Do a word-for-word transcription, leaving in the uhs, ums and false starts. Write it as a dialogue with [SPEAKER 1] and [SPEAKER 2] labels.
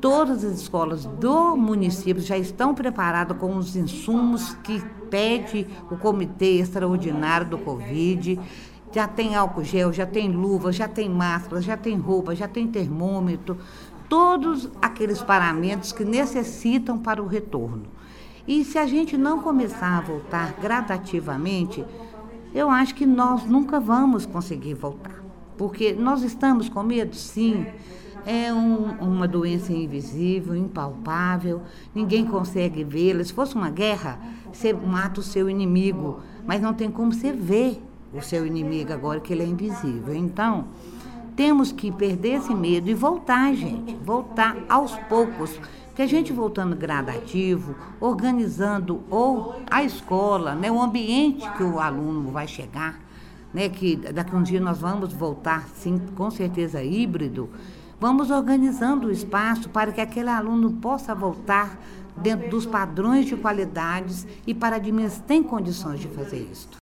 [SPEAKER 1] Todas as escolas do município já estão preparadas com os insumos que pede o Comitê Extraordinário do Covid. Já tem álcool gel, já tem luva, já tem máscara, já tem roupa, já tem termômetro, todos aqueles parâmetros que necessitam para o retorno. E se a gente não começar a voltar gradativamente, eu acho que nós nunca vamos conseguir voltar. Porque nós estamos com medo, sim. É um, uma doença invisível, impalpável, ninguém consegue vê-la. Se fosse uma guerra, você mata o seu inimigo, mas não tem como você ver o seu inimigo agora, que ele é invisível. Então, temos que perder esse medo e voltar, gente, voltar aos poucos. Porque a gente voltando gradativo, organizando ou a escola, né, o ambiente que o aluno vai chegar, né, que daqui a um dia nós vamos voltar, sim, com certeza híbrido, vamos organizando o espaço para que aquele aluno possa voltar dentro dos padrões de qualidades e para admitir tem condições de fazer isso.